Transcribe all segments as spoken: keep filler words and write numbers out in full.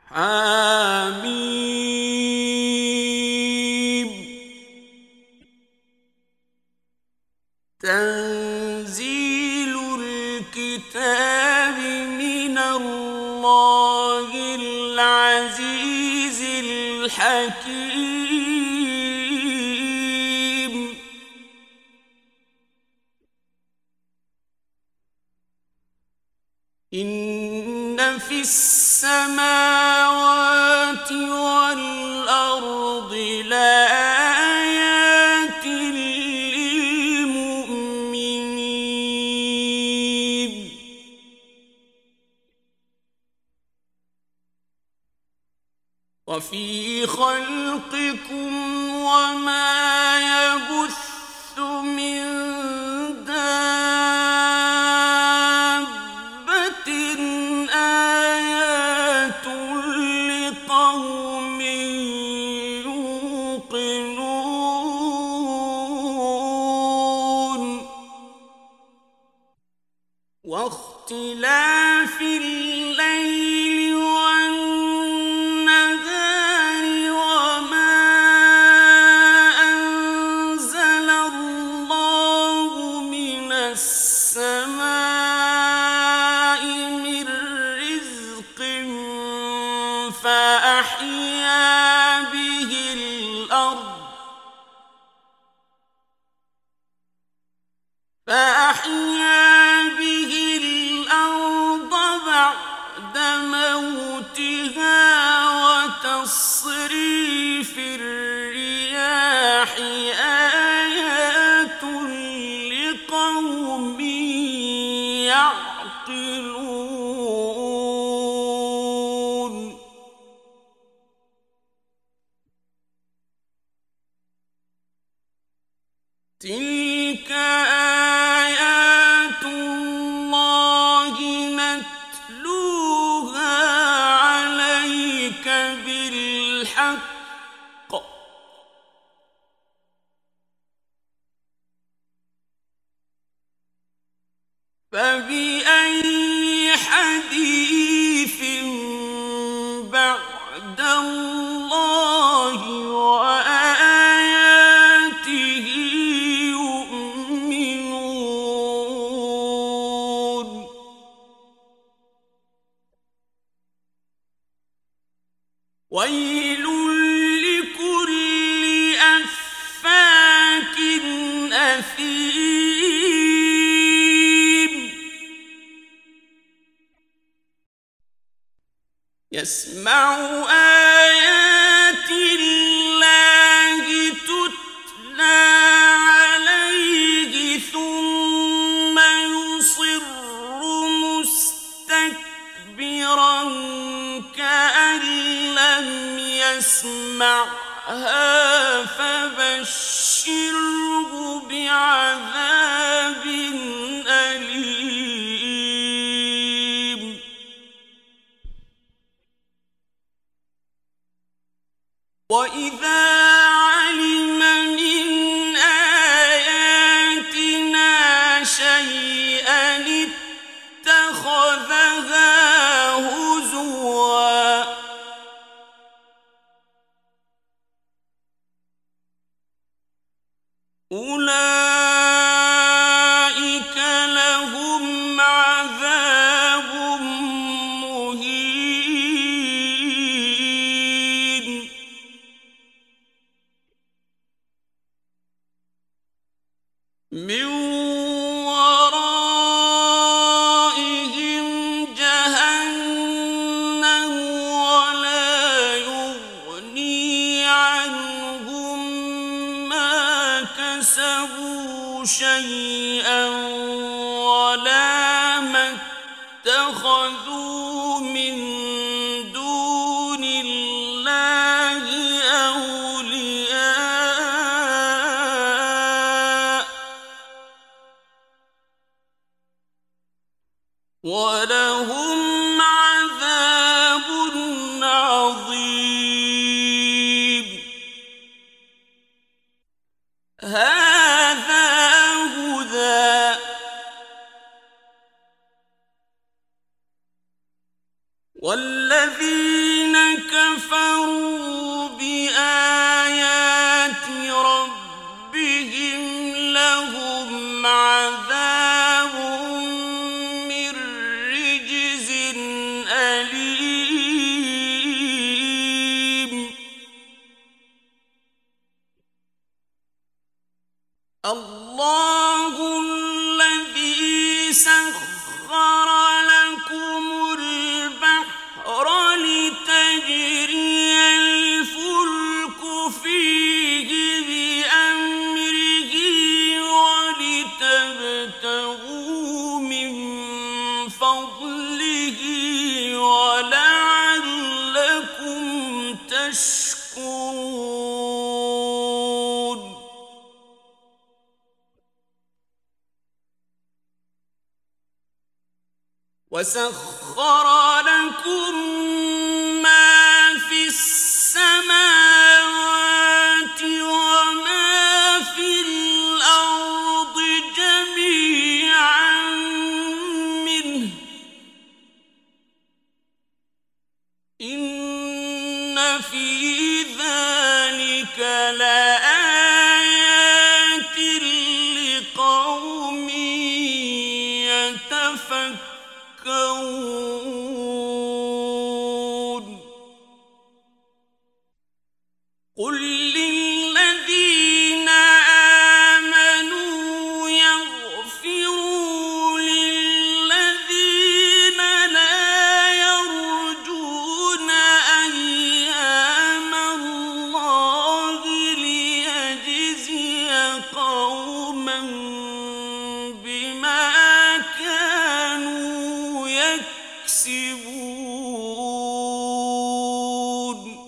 حميم. تنزيل الكتاب من الله العزيز الحكيم. إن في السماوات والأرض لآيات للمؤمنين. وفي خلقكم وما يبث من دابة آيات لقوم يوقنون. واختلاف الليل والنهار وما أنزل الله من السماء من رزق فأحيا به الأرض فأحيا به الأرض بعد موتها وتصريف الرياح آيات لقوم يعقلون. تلك آيات الله نتلوها عليك بالحق. فبأي حديث بعد الله وآياته يؤمنون. ويل لكل أفاك أثيم يسمع آيات الله تتلى عليه ثم يصر مستكبرا كأن لم يسمعها فبشره بعذاب أليم. وإذا علم من آياتنا شيئا اتخذها هزوا. أولئك لهم عذاب مهين. من ورائهم جهنم ولا يغني عنهم ما كسبوا شيئا ولا ما اتخذوا من دون الله أولياء ولهم عذاب عظيم. هذا هدى والذين الذين كفروا بآيات ربهم لهم عذاب من رجز أليم. الله الذي سخر لكم البحر لتجري الفلك فيه بأمره ولتبتغوا من فضله ولعلكم تشكرون. وسخر لكم ما في السماوات وما في الأرض جميعا منه إن في ذلك لآيات لقوم يتفكرون. قل للذين آمنوا يغفروا للذين لا يرجون أيام الله ليجزي قوما بما كانوا يكسبون.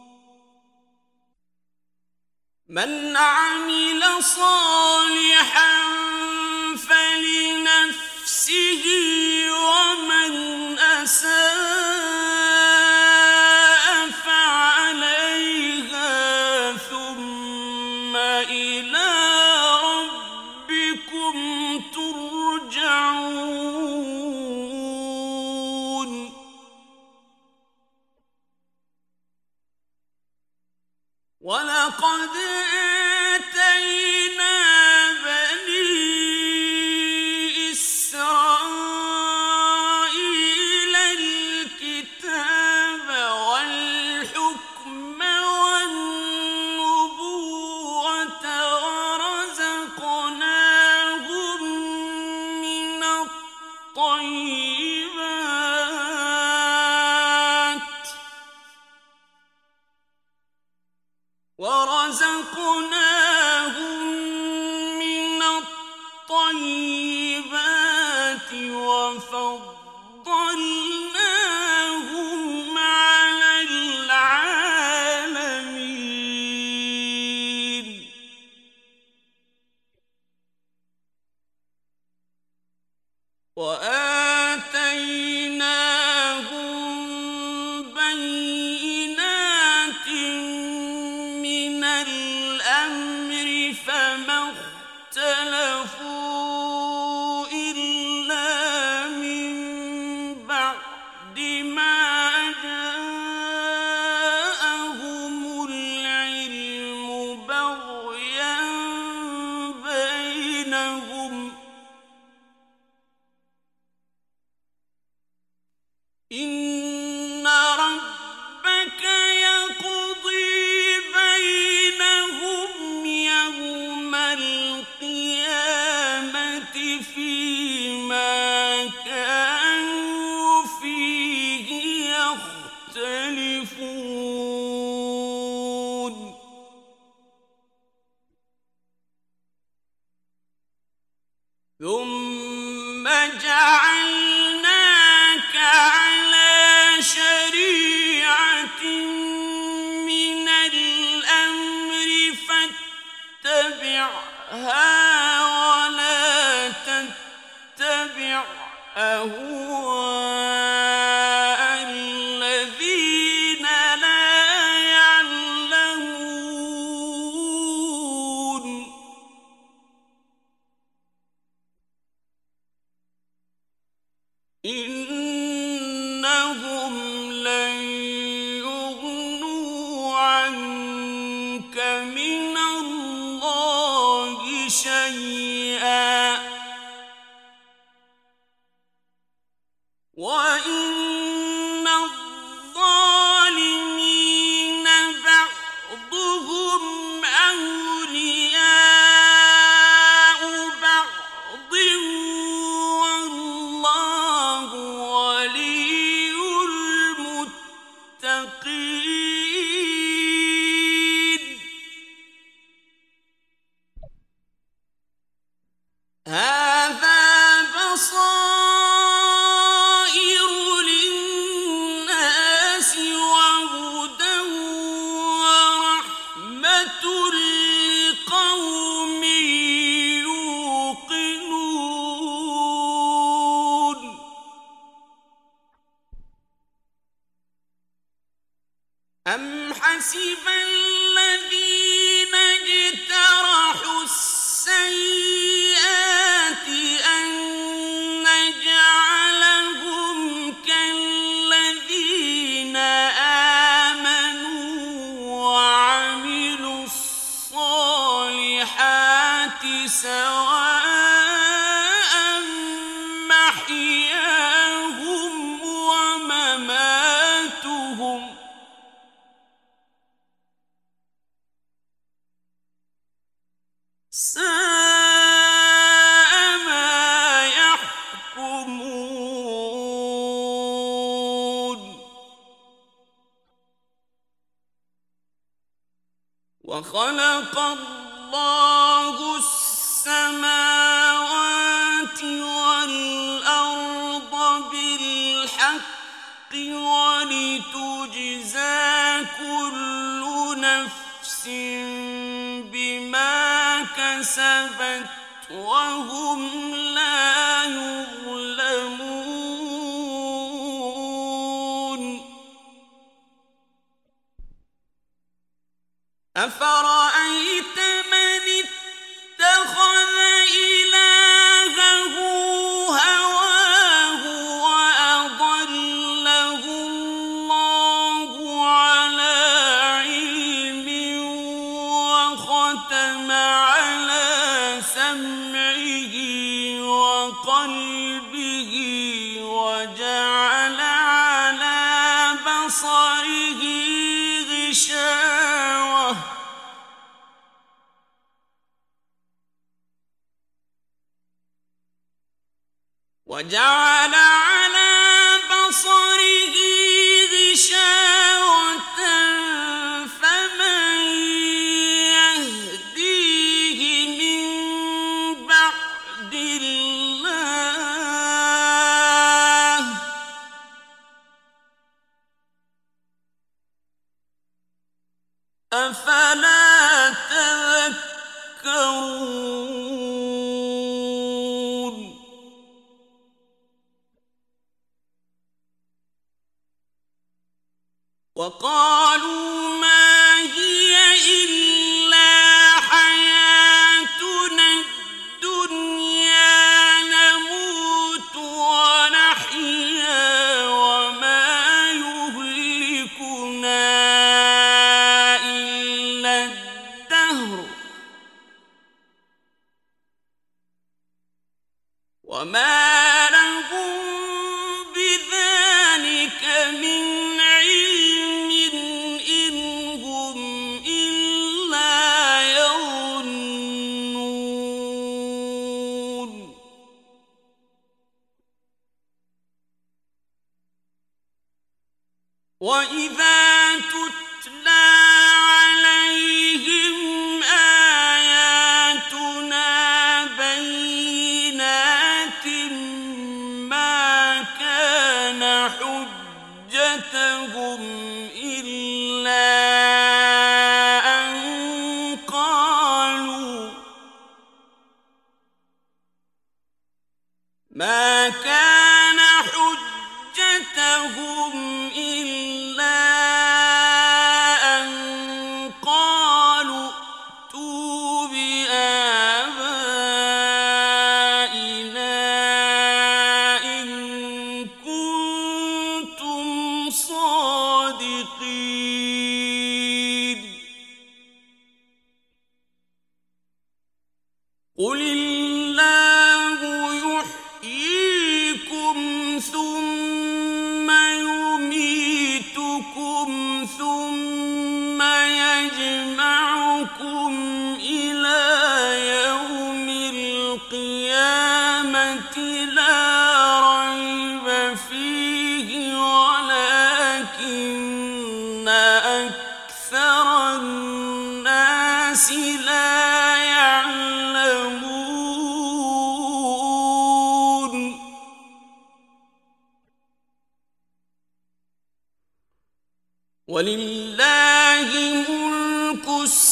من عمل صالحا فلنفسه ومن أساء فعليها ثم إلى ربكم ترجعون. ولقد آتينا بني إسرائيل الكتاب والحكم والنبوة ورزقناهم من الطيبات ورزقناهم من الطيبات وفضلناهم على العالمين. وآتيناهم بينات من الأمر فما اختلفوا إلا من بعد ما جاءهم العلم بغيا بينهم. إن ربك يقضي بينهم يوم القيامة فيما كانوا فيه يختلفون. ثم جعلناك على شريعة من الأمر فاتبعها ولا تتبع أهواء الذين لا يعلمون. إنهم لن وَإِنَّ الظَّالِمِينَ بَعْضُهُمْ أَوْلِيَاءُ بَعْضٍ وَاللَّهُ وَلِيُّ الْمُتَّقِينَ. هَذَا بَصَائِرُ لِلنَّاسِ وَهُدًى وَرَحْمَةٌ لِّقَوْمٍ يُوقِنُونَ. أَمْ حَسِبَ الَّذِينَ اجْتَرَحُوا السَّيِّئَاتِ أَن نَّجْعَلَهُمْ كَالَّذِينَ آمَنُوا وَعَمِلُوا الصَّالِحَاتِ سَوَاءً مَّحْيَاهُمْ وَمَمَاتُهُمْ ۚ سَاءَ مَا يَحْكُمُونَ. وَخَلَقَ اللَّهُ السَّمَاوَاتِ وَالْأَرْضَ بِالْحَقِّ وَلِتُجْزَىٰ كُلُّ نَفْسٍ بِمَا كَسَبَتْ وَهُمْ لَا يُظْلَمُونَ. أَفَرَأَيْتَ مَنِ اتَّخَذَ إِلَٰهَهُ هَوَاهُ وَأَضَلَّهُ اللَّهُ عَلَىٰ عِلْمٍ وَخَتَمَ عَلَىٰ سَمْعِهِ وَقَلْبِهِ وَجَعَلَ عَلَىٰ بَصَرِهِ غِشَاوَةً وَجَعَلَ عَلَىٰ بَصَرِهِ غِشَاوَةً فَمَن يَهْدِيهِ مِن بَعْدِ اللَّهِ ۚ أَفَلَا تَذَكَّرُونَ. وَقَالُوا مَا هِيَ إِلَّا حَيَاتُنَا الدُّنْيَا نَمُوتُ وَنَحْيَا وَمَا يُهْلِكُنَا إِلَّا الدَّهْرُ وَمَا لَهُم بِذَٰلِكَ مِنْ عِلْمٍ إِنْ هُمْ إِلَّا يَظُنُّونَ. وَإِذَا تُتْلَىٰ عَلَيْهِمْ آيَاتُنَا بَيِّنَاتٍ مَّا كَانَ حُجَّتَهُمْ إِلَّا أَن قَالُوا مَا كَانَ حُجَّتَهُمْ إِلَّا أَن قَالُوا ائْتُوا بِآبَائِنَا إِن كُنتُمْ صَادِقِينَ. قُلِ اللَّهُ يُحْيِيكُمْ ثُمَّ ثم يجمعكم إلى يوم القيامة لا ريب فيه ولكن أكثر الناس لا يعلمون. ولله ملك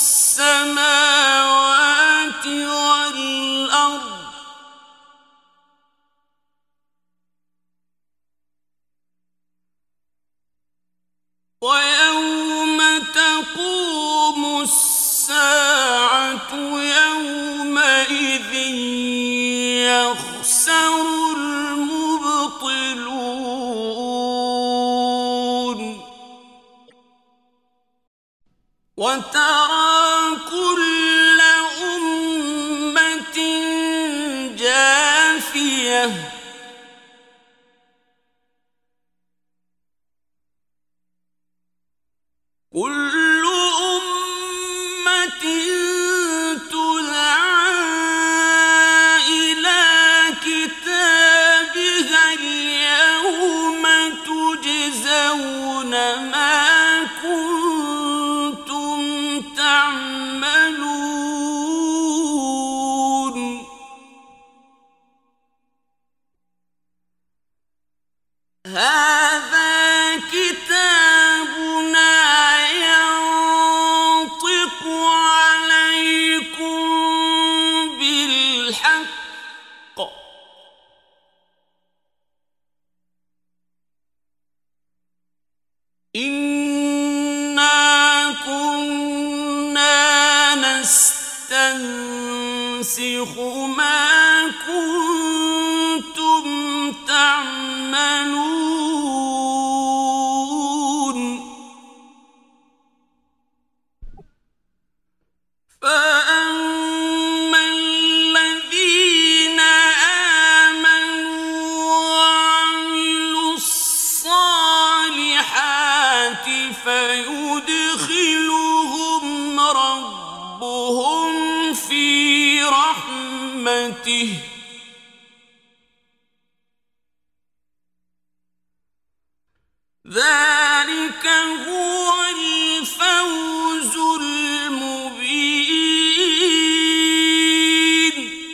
السماوات والأرض ويوم تقوم الساعة يومئذ يخسر المبطلون. وترى كل أمة جاثية كل أمة تدعى إلى كتابها اليوم تجزون ما كنتم تعملون. هذا كتابنا ينطق عليكم بالحق إنا كنا نستنسخ ما كنتم تعملون. فأما الذين آمنوا وعملوا الصالحات فيدخلهم ربهم في رحمته ذلك هو الفوز المبين.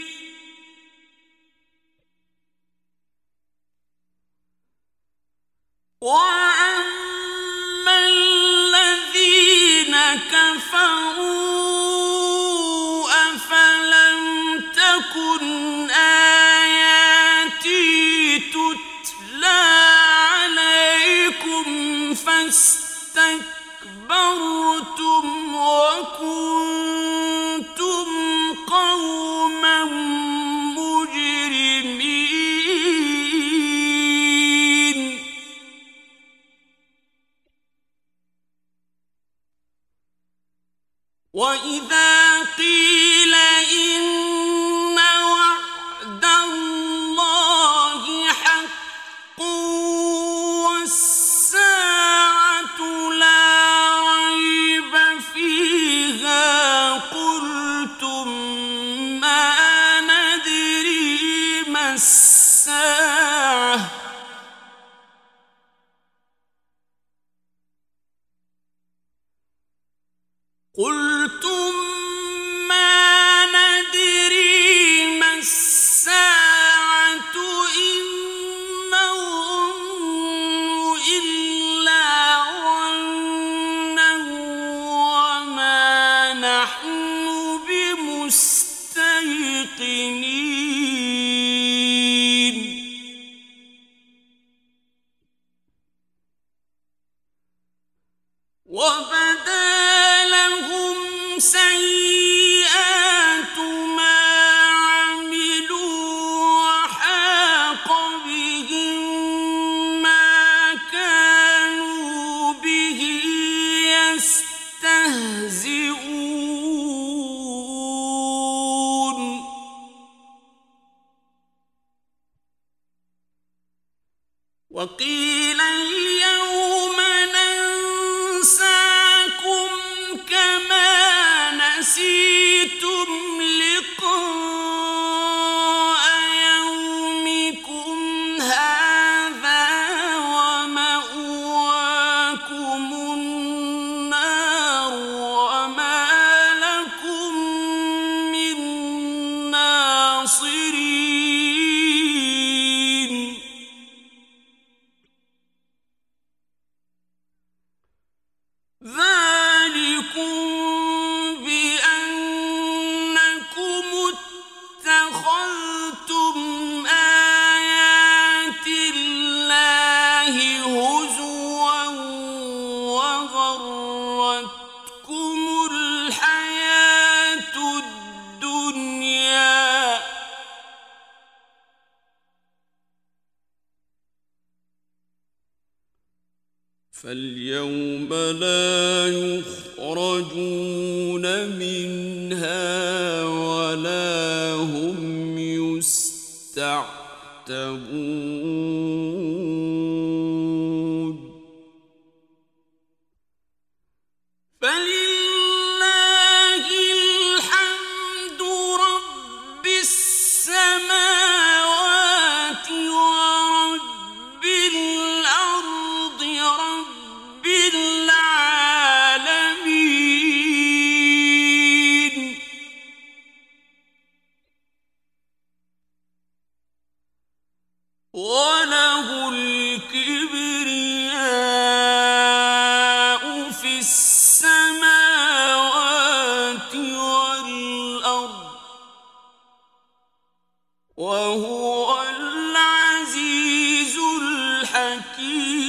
وأما الذين كفروا أفلم تكن آياتي تتلى عليكم فاستكبرتم وكنتم قوما مجرمين. وإذا قيل إن وعد الله حق والساعة لا ريب فيها قلتم ما ندري ما الساعة قلتم ما ندري ما الساعة إن نظن إلا ظنا وما نحن بمستيقنين. وبدا لهم سيئات ما عملوا وحاق بهم ما كانوا به يستهزئون. وقيل اليوم ننساكم نسيتم لقاء يومكم هذا ومأواكم النار وما لكم من ناصرين ذلكم بأنكم اتخذتم آيات الله هزوا وغرتكم الحياة الدنيا فاليوم لا يخرجون منها ولا هم يستعتبون فلله الحمد رب السماوات ورب الأرض رب العالمين وله الكبرياء في السماوات والأرض وهو العزيز الحكيم